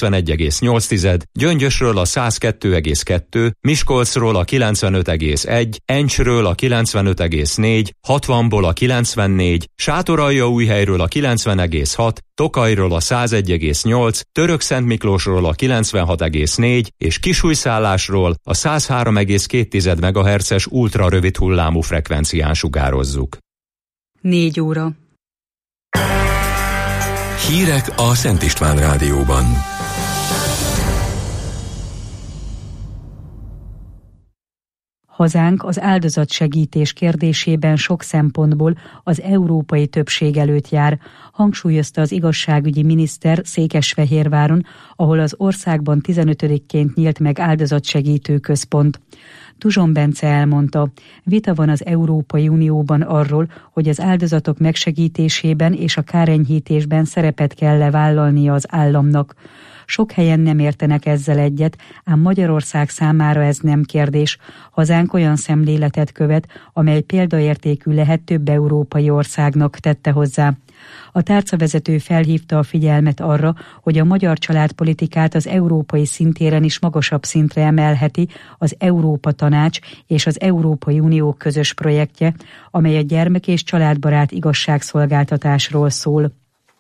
91,8, Gyöngyösről a 102,2, Miskolcról a 95,1, Encsről a 95,4, 60-ból a 94, Sátoraljaújhelyről a 90,6, Tokajról a 101,8, Törökszentmiklósról a 96,4 és Kisújszállásról a 103,2 MHz-es ultrarövid hullámú frekvencián sugározzuk. 4 óra. Hírek a Szent István Rádióban. Hazánk az áldozatsegítés kérdésében sok szempontból az európai többség előtt jár, hangsúlyozta az igazságügyi miniszter Székesfehérváron, ahol az országban 15-ként nyílt meg áldozatsegítő központ. Tuzson Bence elmondta, vita van az Európai Unióban arról, hogy az áldozatok megsegítésében és a kárenyhítésben szerepet kell vállalnia az államnak. Sok helyen nem értenek ezzel egyet, ám Magyarország számára ez nem kérdés. Hazánk olyan szemléletet követ, amely példaértékű lehet több európai országnak, tette hozzá. A tárcavezető felhívta a figyelmet arra, hogy a magyar családpolitikát az európai szintéren is magasabb szintre emelheti az Európa Tanács és az Európai Unió közös projektje, amely a gyermek- és családbarát igazságszolgáltatásról szól.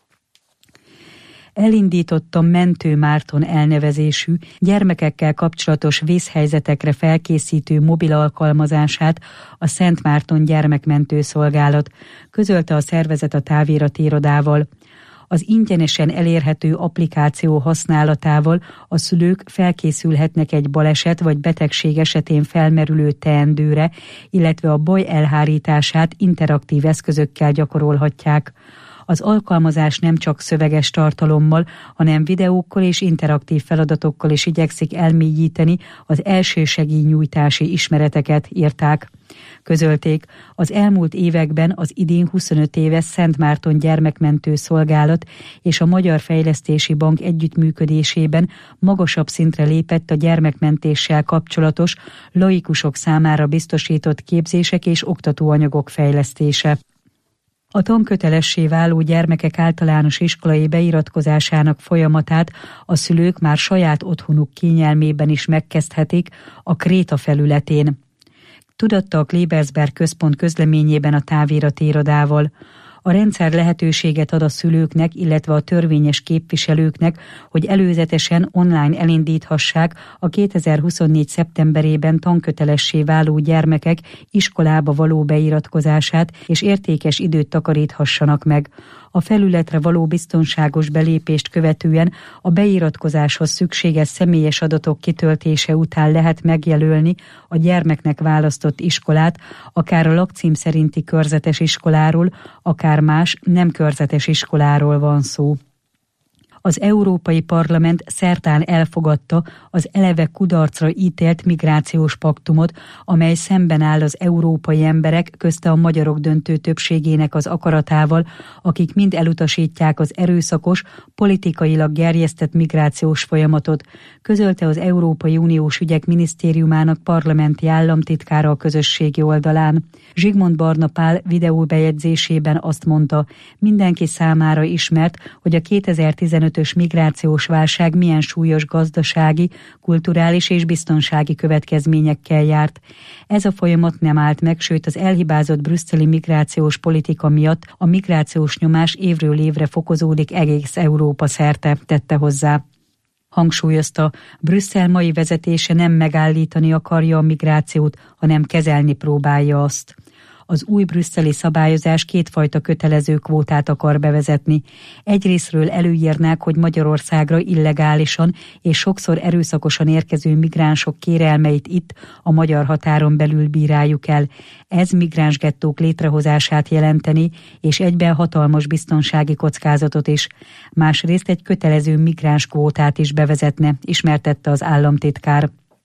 Elindította Mentő Márton elnevezésű, gyermekekkel kapcsolatos vészhelyzetekre felkészítő mobil alkalmazását a Szent Márton Gyermekmentő Szolgálat, közölte a szervezet a táviratirodával. Az ingyenesen elérhető applikáció használatával a szülők felkészülhetnek egy baleset vagy betegség esetén felmerülő teendőre, illetve a baj elhárítását interaktív eszközökkel gyakorolhatják. Az alkalmazás nem csak szöveges tartalommal, hanem videókkal és interaktív feladatokkal is igyekszik elmélyíteni az elsősegélynyújtási ismereteket, írták. Közölték, az elmúlt években az idén 25 éves Szent Márton Gyermekmentő Szolgálat és a Magyar Fejlesztési Bank együttműködésében magasabb szintre lépett a gyermekmentéssel kapcsolatos, laikusok számára biztosított képzések és oktatóanyagok fejlesztése. A tankötelessé váló gyermekek általános iskolai beiratkozásának folyamatát a szülők már saját otthonuk kényelmében is megkezdhetik a Kréta felületén. Tudatta a Klebersberg Központ közleményében a táviratirodával. A rendszer lehetőséget ad a szülőknek, illetve a törvényes képviselőknek, hogy előzetesen online elindíthassák a 2024. szeptemberében tankötelessé váló gyermekek iskolába való beiratkozását, és értékes időt takaríthassanak meg. A felületre való biztonságos belépést követően a beiratkozáshoz szükséges személyes adatok kitöltése után lehet megjelölni a gyermeknek választott iskolát, akár a lakcím szerinti körzetes iskoláról, akár más nem körzetes iskoláról van szó. Az Európai Parlament szerdán elfogadta az eleve kudarcra ítélt migrációs paktumot, amely szemben áll az európai emberek, közte a magyarok döntő többségének az akaratával, akik mind elutasítják az erőszakos, politikailag gerjesztett migrációs folyamatot, közölte az Európai Uniós Ügyek Minisztériumának parlamenti államtitkára a közösségi oldalán. Zsigmond Barna Pál videóbejegyzésében azt mondta, mindenki számára ismert, hogy a 2015-ös migrációs válság milyen súlyos gazdasági, kulturális és biztonsági következményekkel járt. Ez a folyamat nem állt meg, sőt az elhibázott brüsszeli migrációs politika miatt a migrációs nyomás évről évre fokozódik egész Európa szerte, tette hozzá. Hangsúlyozta, Brüsszel mai vezetése nem megállítani akarja a migrációt, hanem kezelni próbálja azt. Az új brüsszeli szabályozás kétfajta kötelező kvótát akar bevezetni. Egyrészről előírnák, hogy Magyarországra illegálisan és sokszor erőszakosan érkező migránsok kérelmeit itt, a magyar határon belül bíráljuk el. Ez migránsgettók létrehozását jelenteni, és egyben hatalmas biztonsági kockázatot is. Másrészt egy kötelező migránskvótát is bevezetne, ismertette az államtitkár.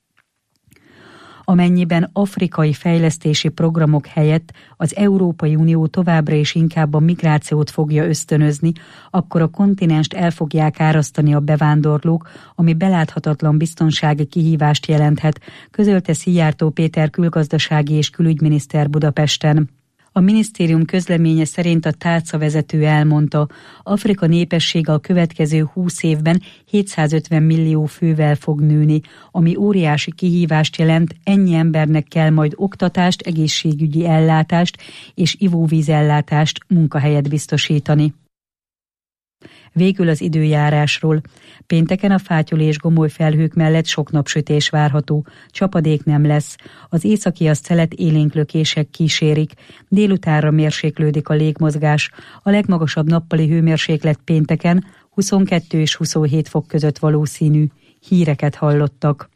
Amennyiben afrikai fejlesztési programok helyett az Európai Unió továbbra is inkább a migrációt fogja ösztönözni, akkor a kontinenst el fogják árasztani a bevándorlók, ami beláthatatlan biztonsági kihívást jelenthet, közölte Szijjártó Péter külgazdasági és külügyminiszter Budapesten. A minisztérium közleménye szerint a tárcavezető elmondta, Afrika népessége a következő 20 évben 750 millió fővel fog nőni, ami óriási kihívást jelent, ennyi embernek kell majd oktatást, egészségügyi ellátást és ivóvízellátást, munkahelyet biztosítani. Végül az időjárásról. Pénteken a fátyol és gomoly felhők mellett sok napsütés várható, csapadék nem lesz. Az északi szelet élénklökések kísérik. Délutánra mérséklődik a légmozgás. A legmagasabb nappali hőmérséklet pénteken 22 és 27 fok között valószínű. Híreket hallottak.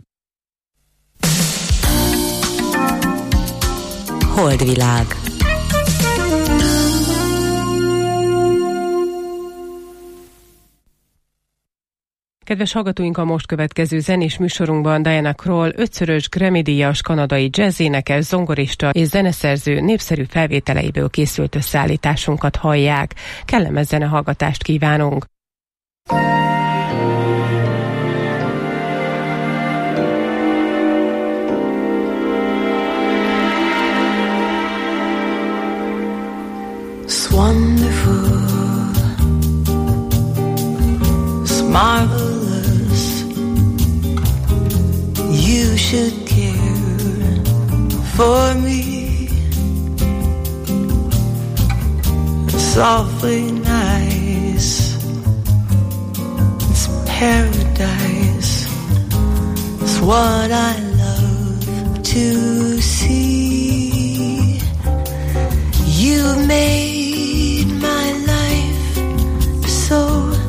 Holdvilág. Kedves hallgatóink, a most következő zenés műsorunkban Diana Krall 5-szörös Grammy-díjas kanadai jazzénekes, zongorista és zeneszerző népszerű felvételeiből készült összeállításunkat hallják. Kellemes zenehallgatást kívánunk! It's wonderful, it's marvelous. You should care for me. It's awfully nice. It's paradise. It's what I love to see. You made my life so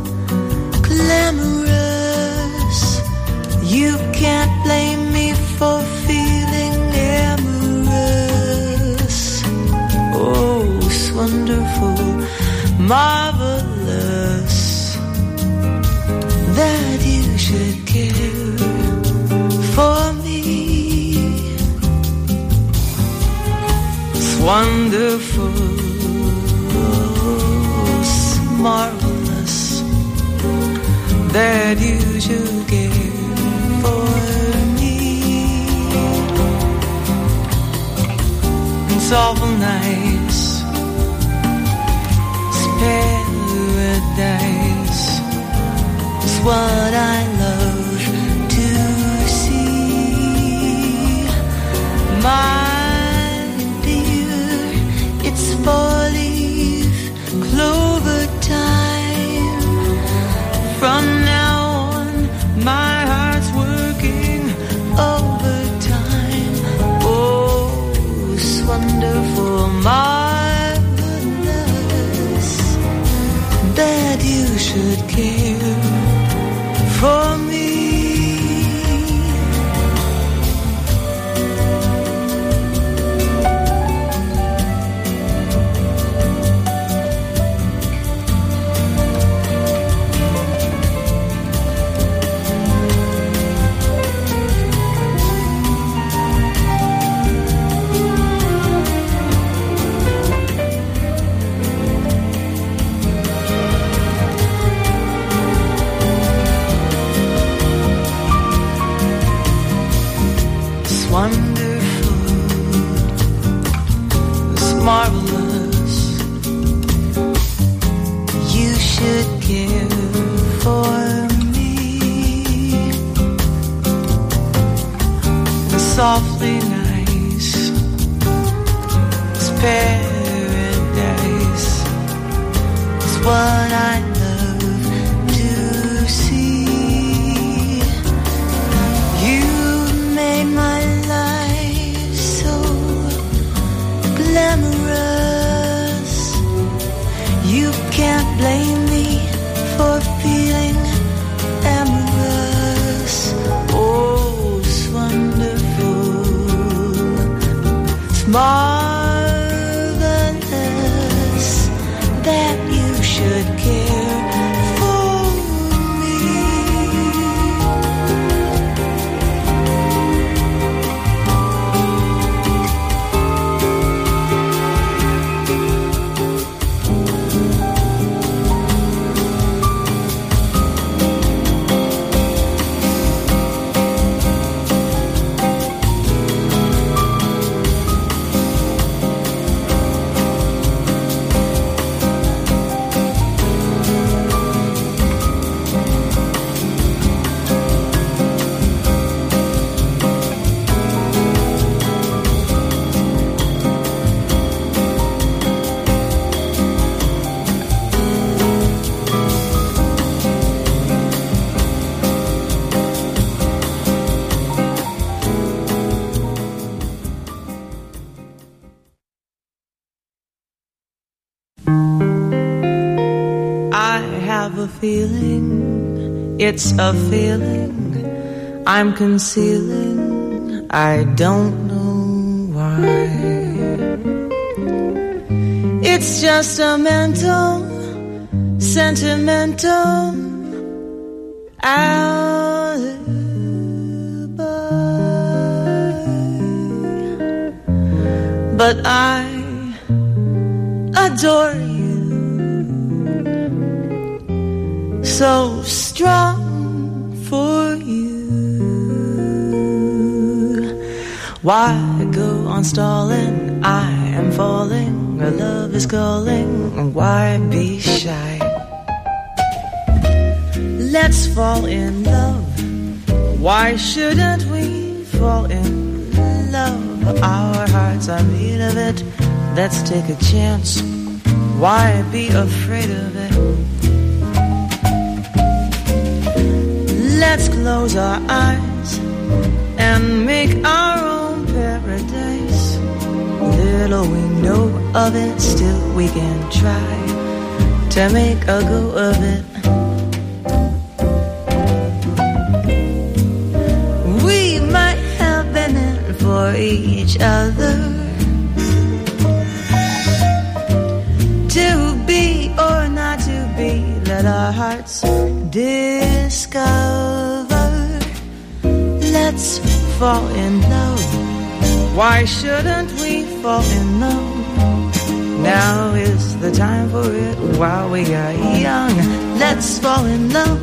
glamorous. You can't blame me for feeling amorous. Oh, it's wonderful, marvelous that you should care for me. It's wonderful, it's marvelous that you should care for me. It's awful nice, it's paradise. It's what I love to see. My dear, it's 4-leaf clover time. From now on, my heart's working overtime. Oh, it's wonderful, marvelous that you should care for me. Wonderful, it's marvelous. You should care for me. It's softly nice, it's paradise. It's what I love to see. You made my glamorous. You can't blame me for feeling amorous. Oh, it's wonderful, it's marvelous that you should care feeling, it's a feeling I'm concealing, I don't know why. It's just a mental, sentimental alibi. But I adore you, so strong for you. Why go on stalling? I am falling, our love is calling. Why be shy? Let's fall in love. Why shouldn't we fall in love? Our hearts are made of it. Let's take a chance. Why be afraid of it? Let's close our eyes and make our own paradise. Little we know of it, still we can try to make a go of it. We might have been in for each other, to be or not to be, let our hearts discover. Let's fall in love. Why shouldn't we fall in love? Now is the time for it while we are young. Let's fall in love.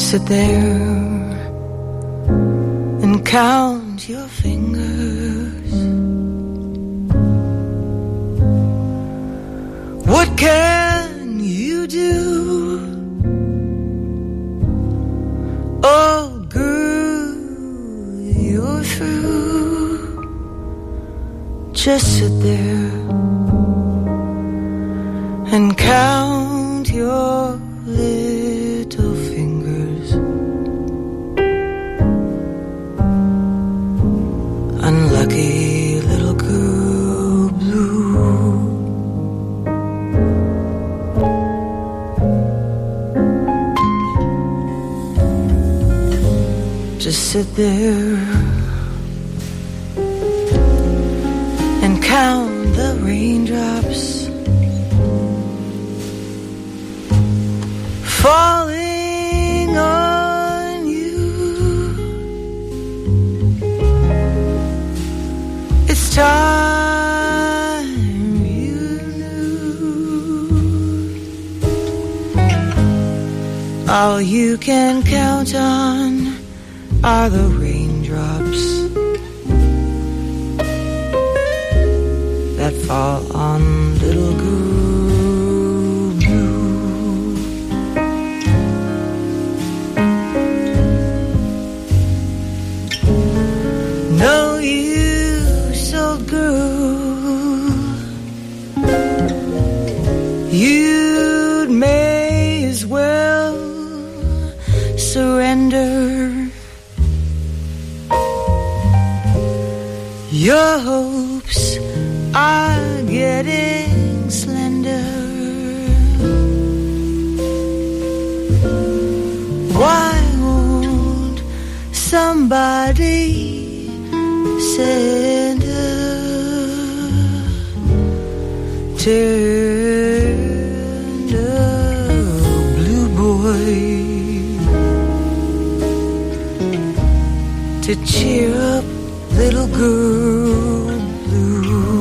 sit there and count your fingers. What can you do? Oh, girl, you're through. Just sit there and count your little fingers. Unlucky little girl blue. Just sit there and count the raindrops falling on you. It's time you knew. All you can count on are the raindrops that fall on little girl blue. No use, old girl, you'd may as well surrender. Your hopes are getting slender. Why won't somebody send a tender blue boy to cheer up little girl blue?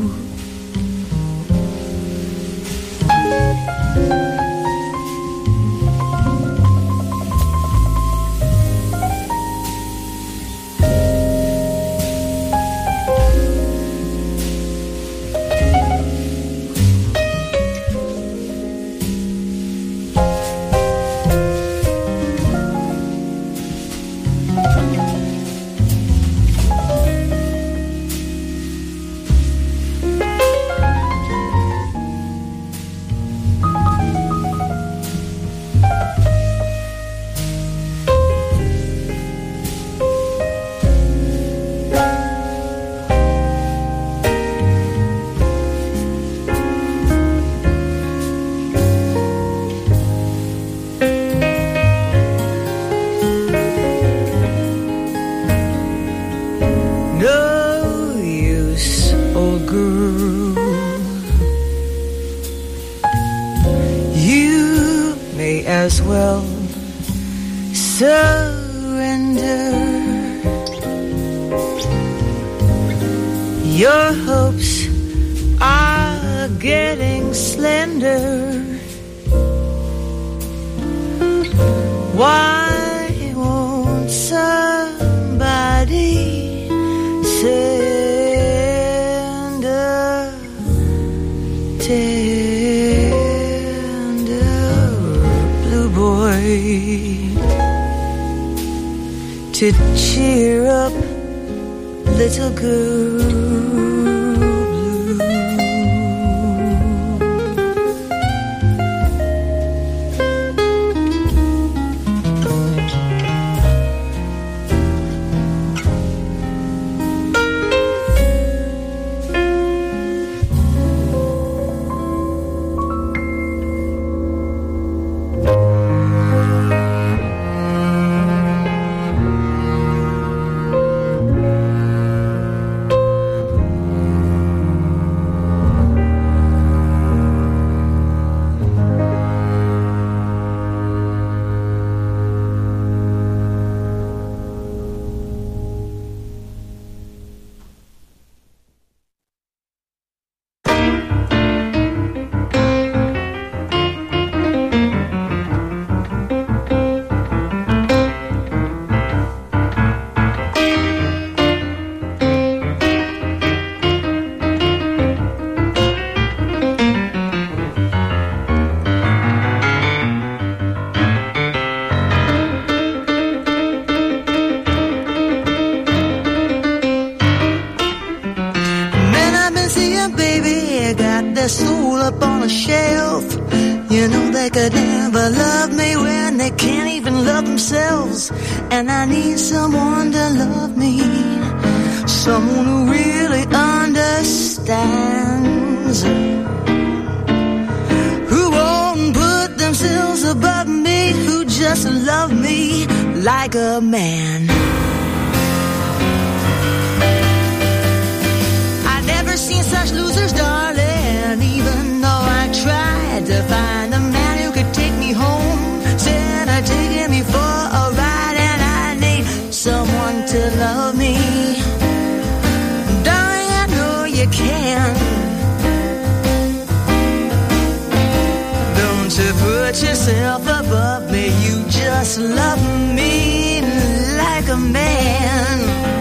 As well surrender. Your hopes are getting slender. Why won't somebody send a boy to cheer up little girl blue? up on a shelf. You know they could never love me when they can't even love themselves. And I need someone to love me, someone who really understands, who won't put themselves above me, who just love me like a man. I've never seen such losers, darling, even though I tried to find a man who could take me home. Said I'd taking me for a ride, and I need someone to love me. Darling, I know you can. Don't you put yourself above me, you just love me like a man.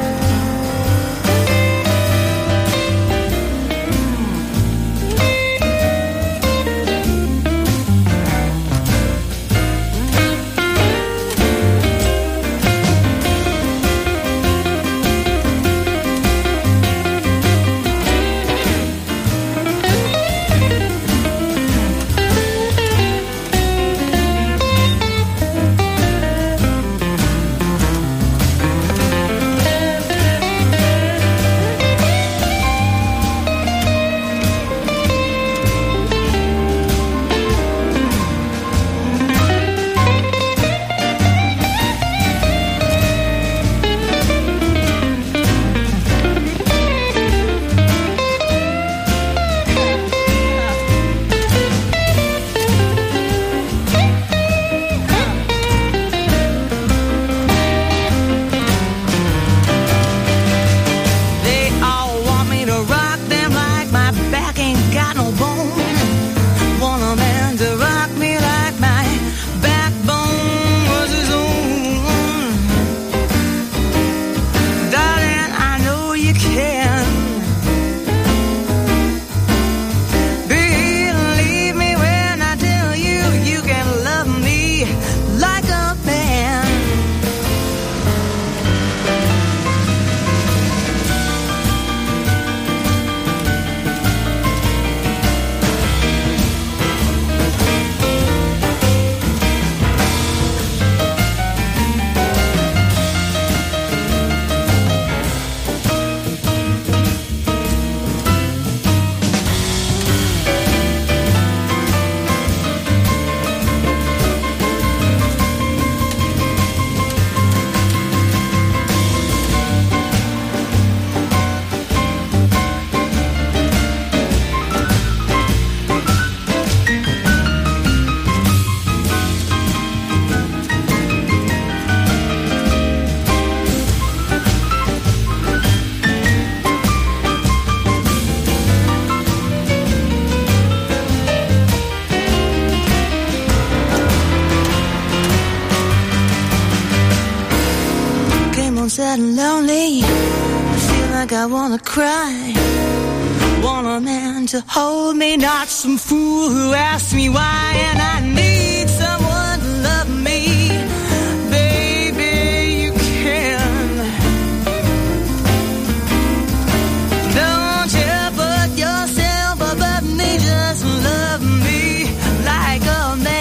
Sad and lonely, I feel like I wanna cry. Want a man to hold me, not some fool who asks me why. And I need someone to love me, baby, you can. Don't you put yourself above me, just love me like a man.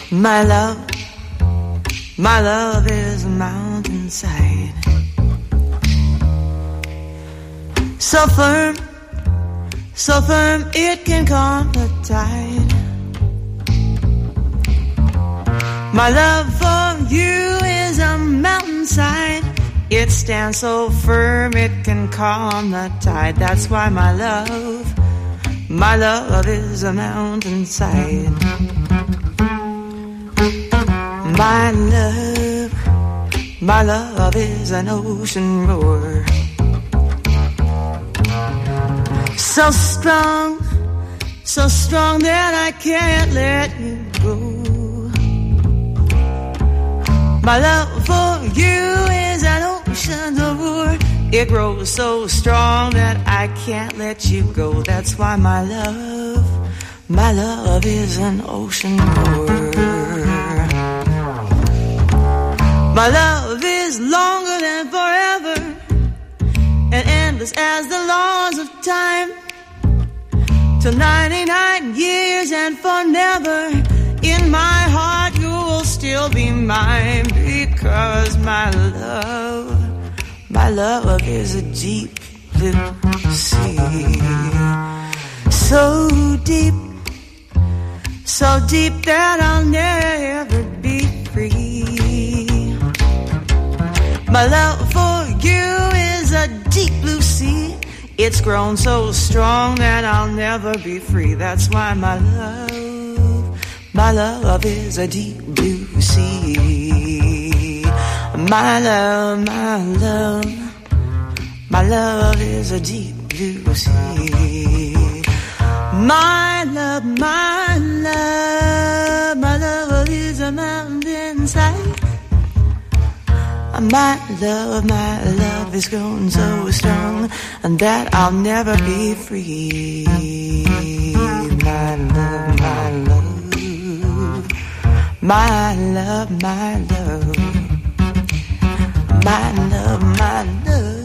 My love is a mountainside, so firm it can calm the tide. My love for you is a mountainside, it stands so firm it can calm the tide. That's why my love is a mountainside. My love is an ocean roar, so strong that I can't let you go. My love for you is an ocean roar, it grows so strong that I can't let you go. That's why my love is an ocean roar. My love is longer than forever and endless as the laws of time. Till 99 years and for never, in my heart you will still be mine. Because my love is a deep blue sea, so deep that I'll never be free. My love for you is a deep blue sea, it's grown so strong that I'll never be free. That's why my love is a deep blue sea. My love is a deep blue sea. My love is a mountainside. My love is grown so strong that I'll never be free. My love, my love, my love, my love, my love, my love.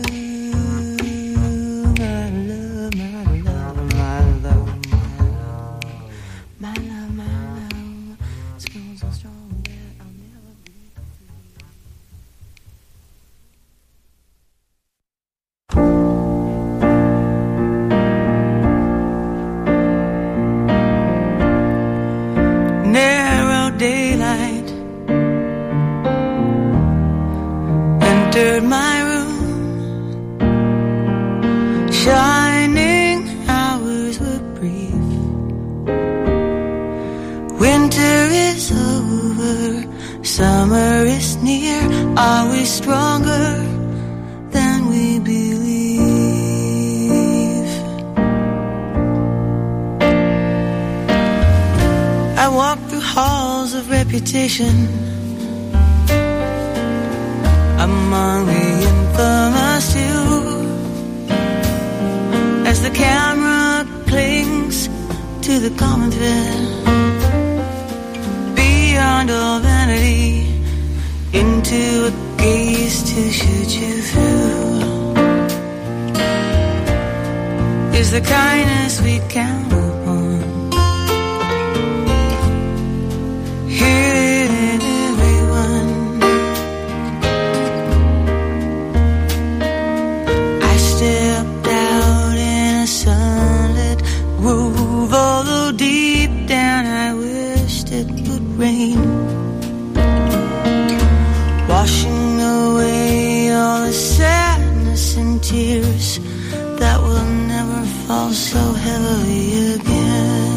Daylight entered my room. Shining hours were brief. Winter is over, summer is near. Are we stronger than we believe? I walk through halls of reputation, among the infamous few, as the camera clings to the common thread. Beyond all vanity, into a gaze to shoot you through, is the kindness we count upon. Hear it in everyone. I stepped out in a sunlit grove, although deep down I wished it would rain, washing away all the sadness and tears that will never fall so heavily again.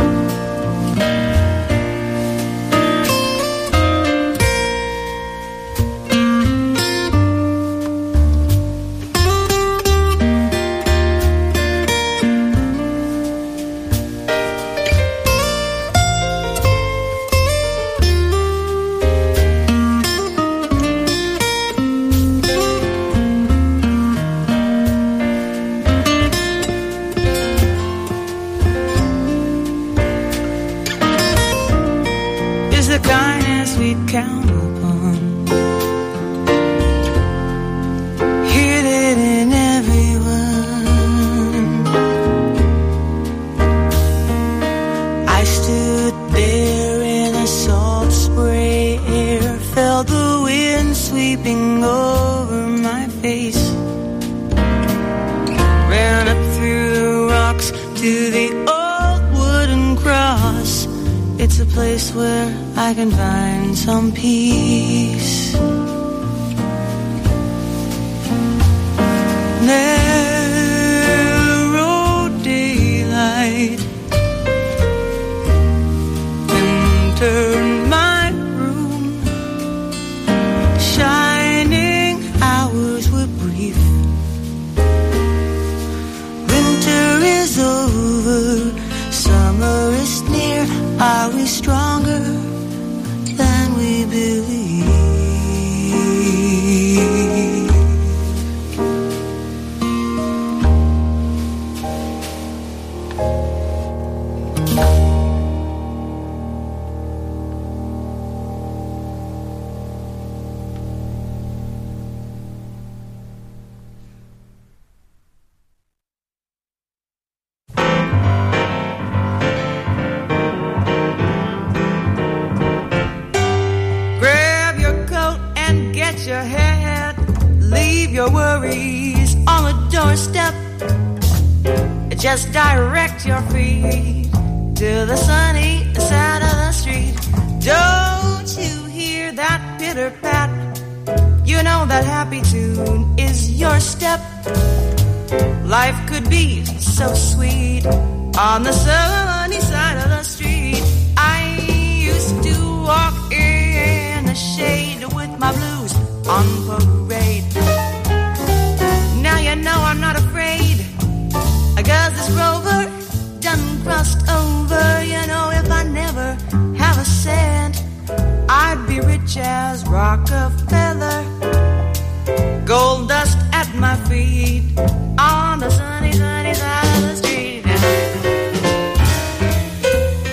Count upon. Hear it in everyone. I stood there and I saw sweeping over my face. Ran up through the rocks to the old wooden cross. It's a place where I can find some peace. Narrow daylight entered my room. Shining hours were brief. Winter is over, summer is near. Are we stronger than we believe? Your head, leave your worries on the doorstep. Just direct your feet to the sunny side of the street. Don't you hear that pitter pat? You know that happy tune is your step. Life could be so sweet on the sunny side of the street. I used to walk in the shade with my blues on parade. Now you know I'm not afraid, 'cause this rover done crossed over. You know, if I never have a cent, I'd be rich as Rockefeller. Gold dust at my feet on the sunny, sunny side of the street.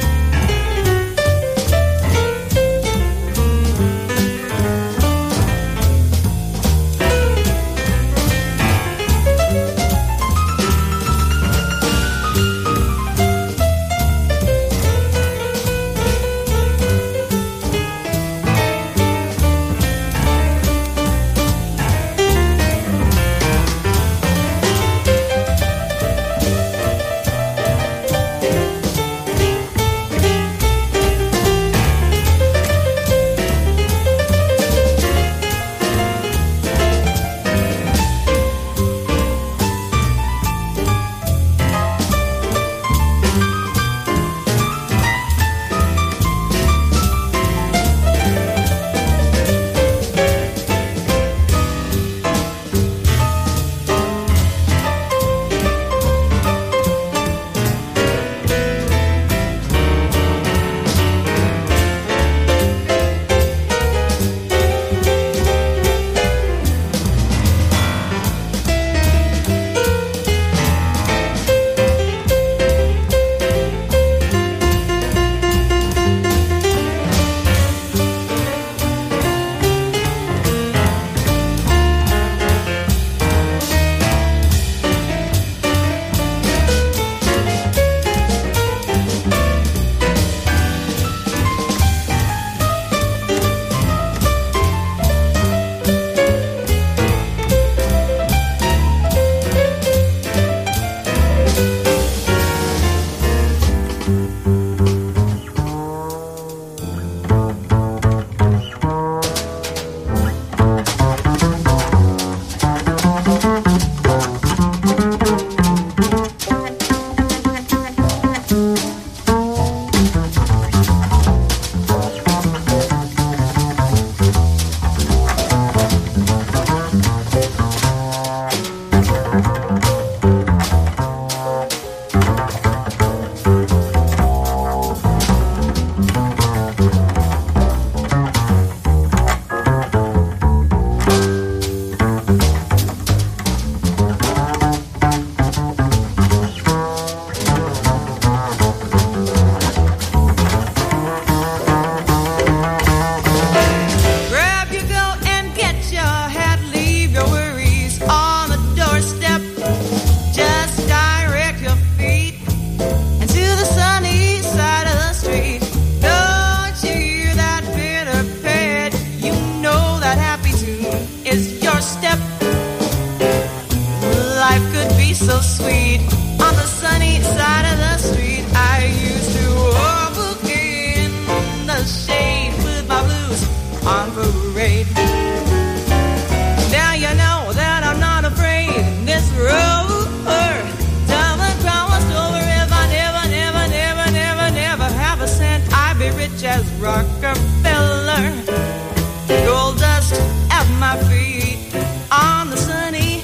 rich as Rockefeller. Gold dust at my feet on the sunny,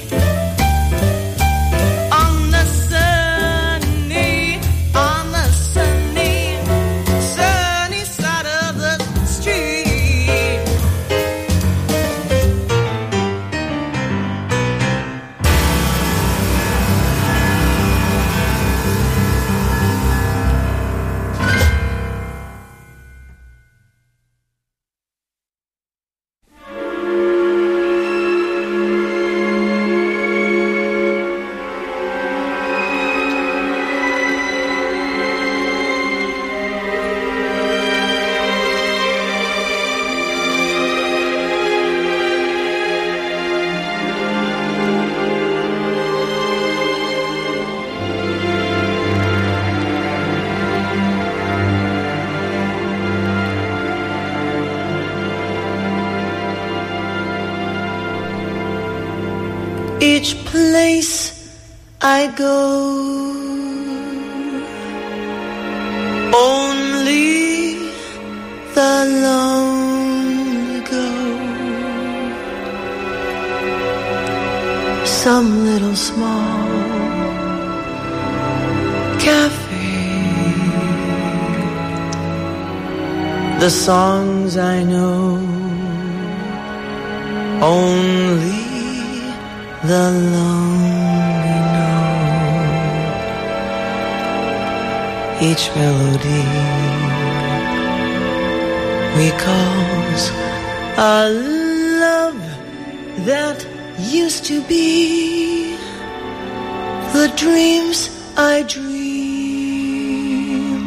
on the sunny, on the sunny, sunny side of the street. Each place I go, only the lonely go. Some little small cafe, the songs I know, only the lonely know. Each melody recalls a love that used to be, the dreams I dream,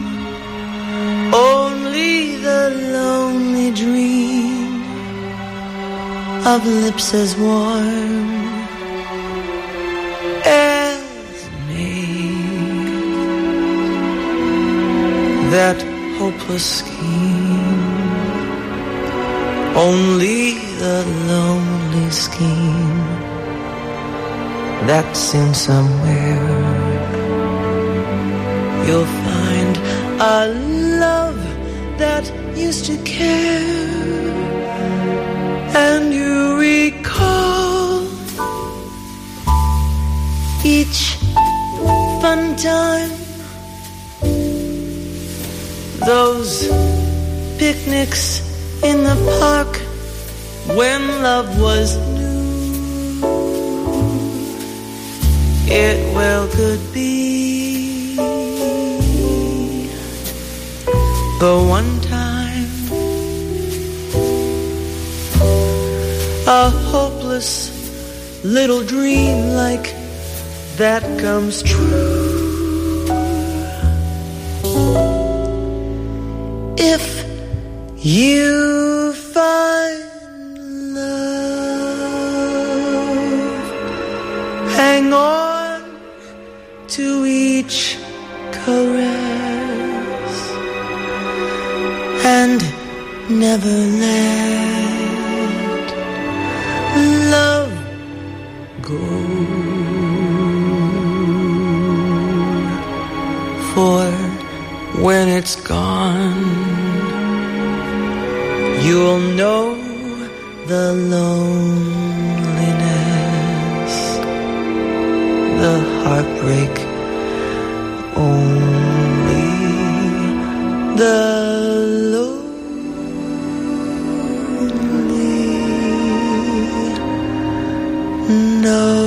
only the lonely dream of lips as warm as me. That hopeless scheme, only the lonely scheme that's in somewhere. You'll find a love that used to care, and you recall each fun time, those picnics in the park when love was new. It well could be the one time a hopeless little dream like that comes true. If you find love, hang on to each caress and never let love go. For when it's gone, you'll know the loneliness, the heartbreak, only the lonely know.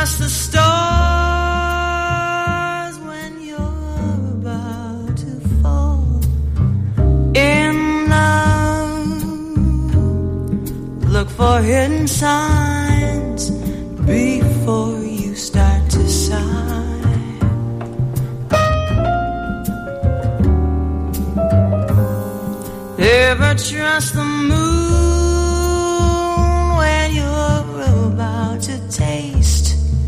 trust the stars when you're about to fall in love. Look for hidden signs before you start to sigh. Never trust the moon when you're about to taste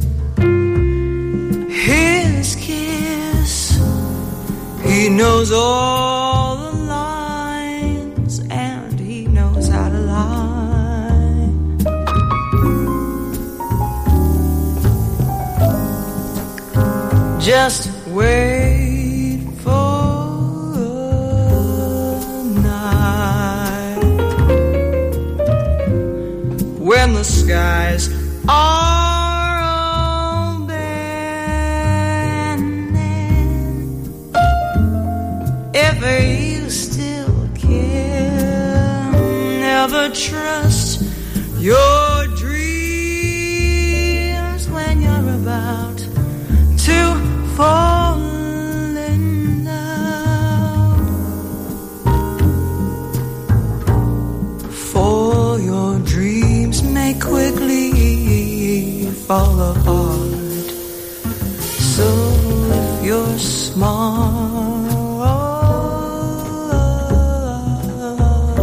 his kiss. He knows all the lines and he knows how to lie. Just wait for when the skies are all bare, if you still care, never trust your dreams when you're about to fall in love. For your dreams may quickly fall apart. So if you're smart,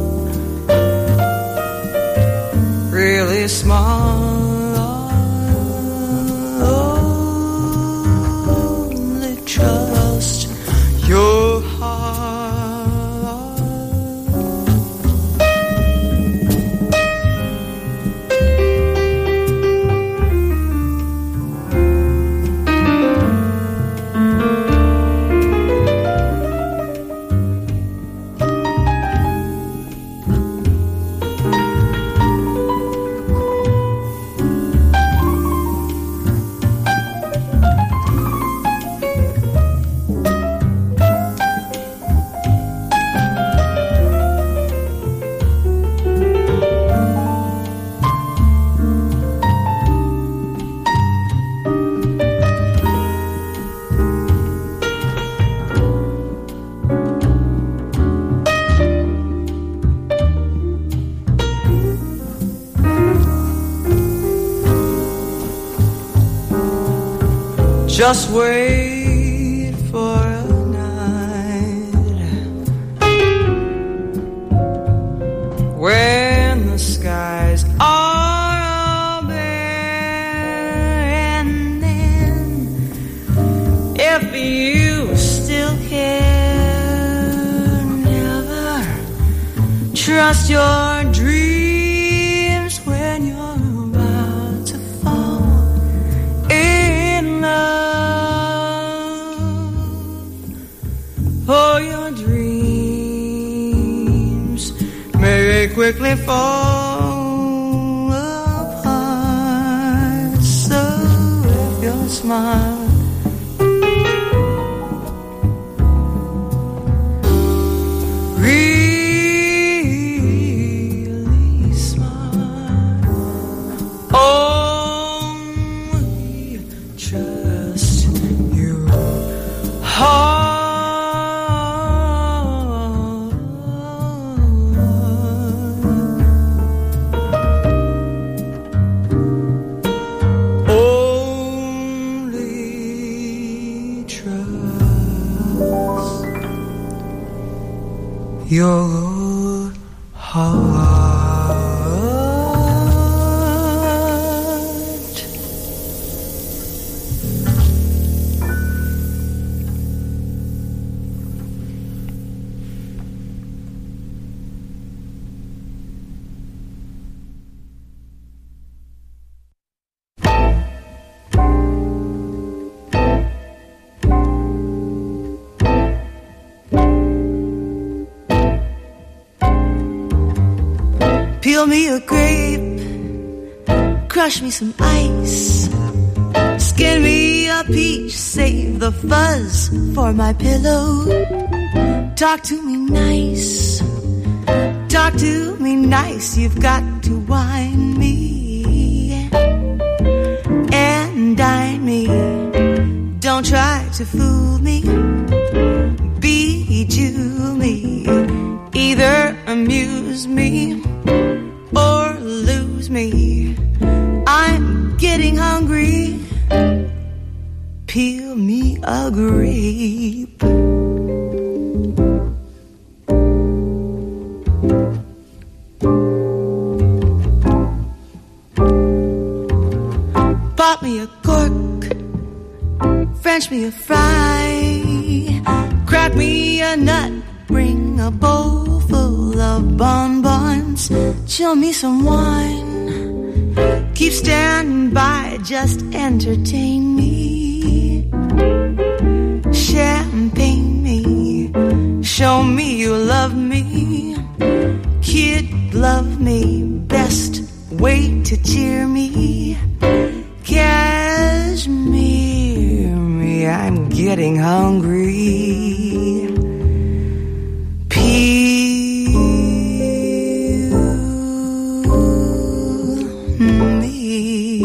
really smart, only trust your just wait for a night when the skies are all bare, and then if you still care, never trust your dreams when you're about to fall in love. For your dreams may quickly fall apart. So if you're smart, really smart, only trust your heart. Your heart. Peel me a grape, crush me some ice, skin me a peach, save the fuzz for my pillow. Talk to me nice, talk to me nice, you've got to wine me. Don't try to fool me, bejewel me, either amuse me or lose me. I'm getting hungry, peel me a grape. Pop me a cork, French me a fry, crack me a nut, bring a bowl full of bonbons, chill me some wine, keep standing by, just entertain me, champagne me, show me you love me, kid love me, best way to cheer me, cashmere me, I'm getting hungry, peel me.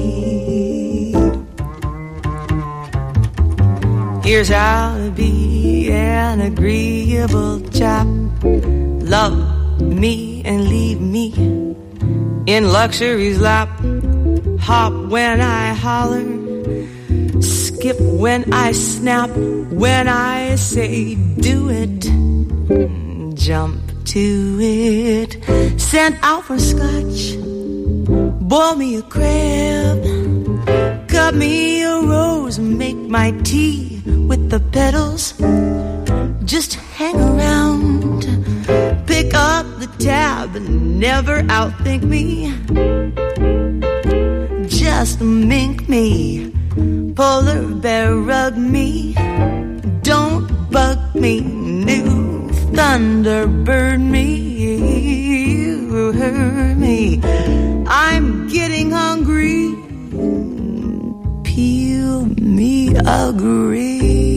Here's how to be an agreeable chap, love me and leave me in luxury's lap, hop when I holler, skip when I snap, when I say do it, jump to it, send out for scotch, boil me a crab, cut me a rose, make my tea with the petals, just hang around, pick up the tab and never outthink me, just mink me, polar bear rug me, don't bug me, new thunderbird me, you heard me, I'm getting hungry, peel me a grape.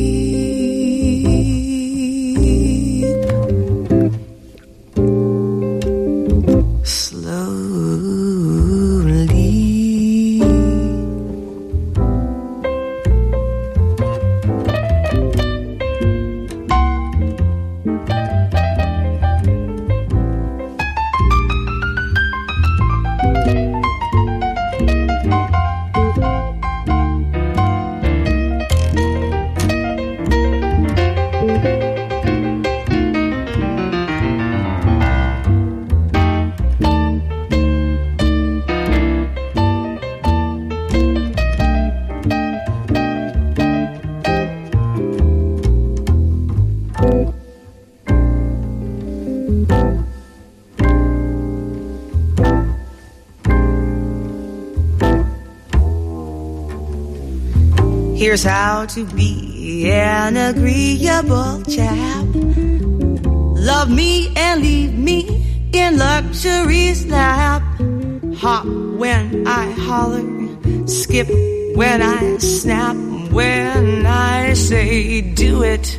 Here's how to be an agreeable chap, love me and leave me in luxury's lap, hop when I holler, skip when I snap, when I say do it,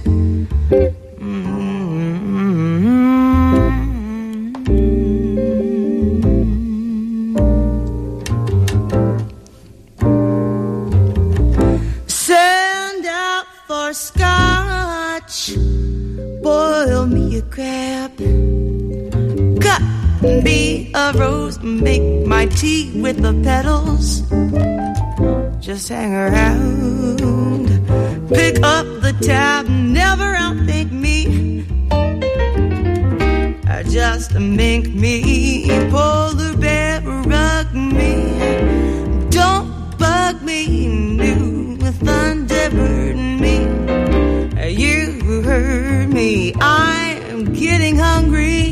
crab, cut me a rose, make my tea with the petals, just hang around, pick up the tab, never outthink me, just mink me, polar bear rug me, don't bug me, new thunderbird me, you heard me, I'm getting hungry,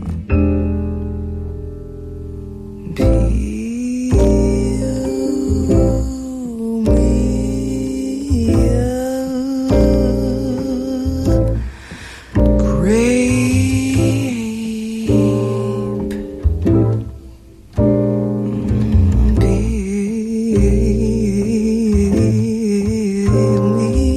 peel me a grape, peel me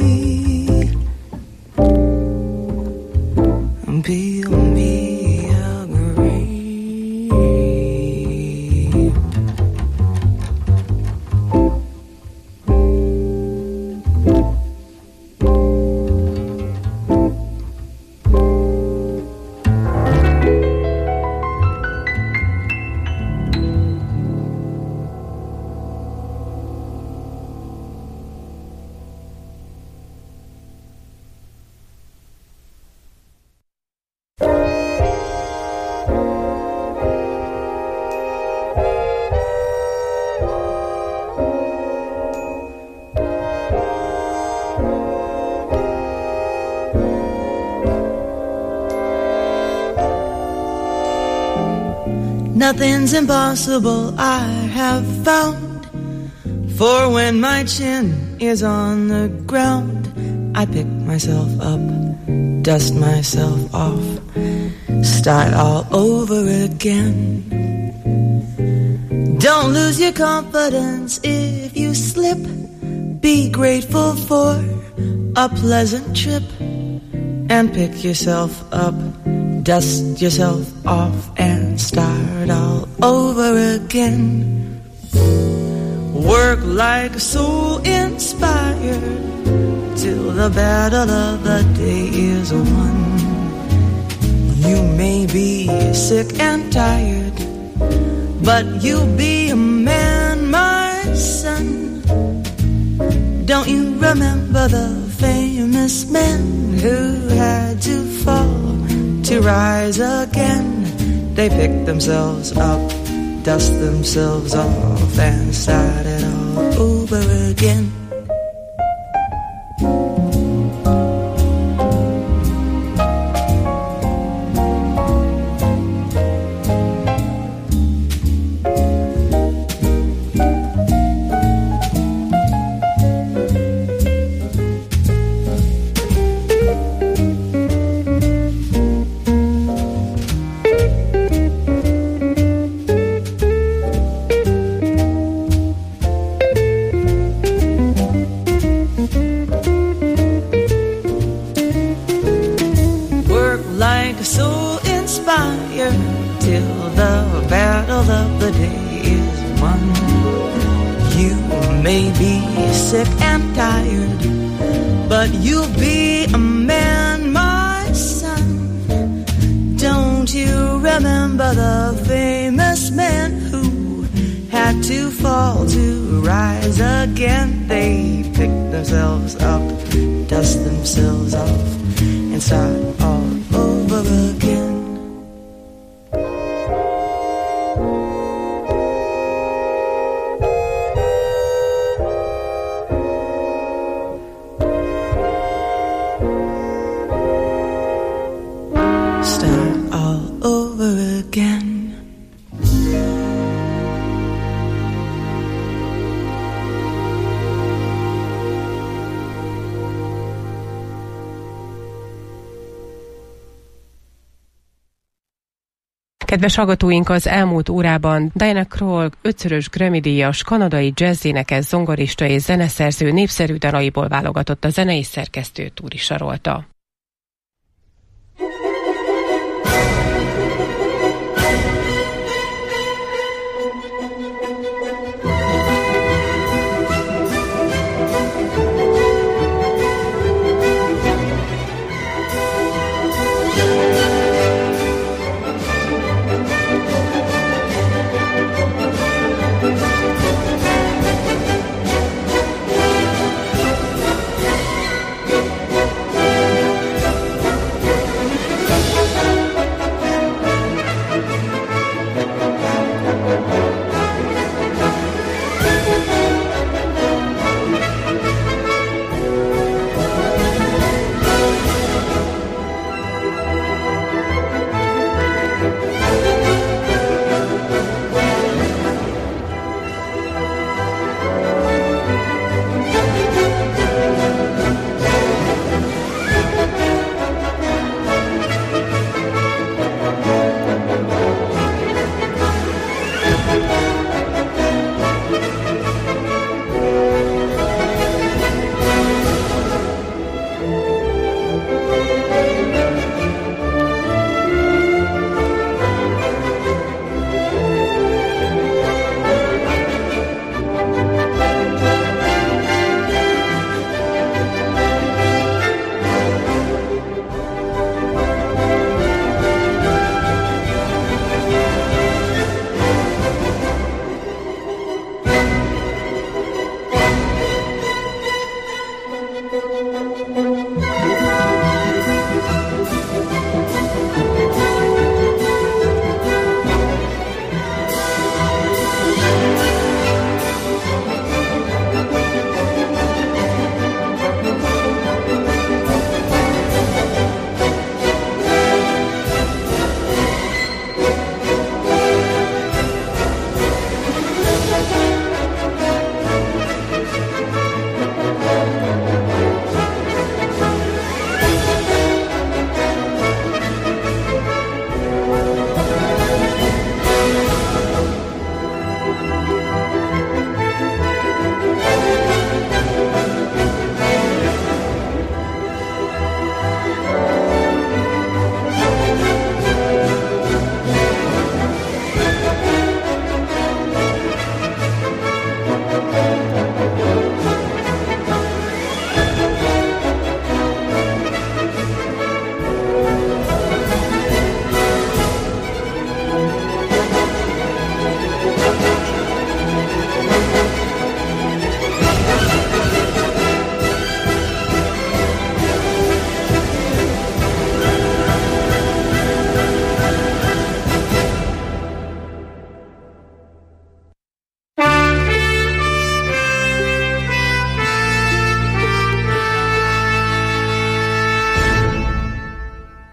Nothing's impossible, I have found. For when my chin is on the ground, I pick myself up, dust myself off, start all over again. Don't lose your confidence if you slip. Be grateful for a pleasant trip and pick yourself up, dust yourself off and start all over again. Work like a soul inspired till the battle of the day is won. You may be sick and tired, but you'll be a man, my son. Don't you remember the famous men who had to fall to rise again? They picked themselves up, dust themselves off and started all over again. Kedves hallgatóink, az elmúlt órában Diana Krall 5-szörös Grammy-díjas kanadai jazzénekes, zongorista és zeneszerző népszerű dalaiból válogatott a zenei szerkesztő Túri Sarolta.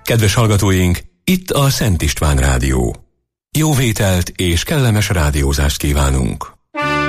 Kedves hallgatóink, itt a Szent István Rádió. Jó vételt és kellemes rádiózást kívánunk!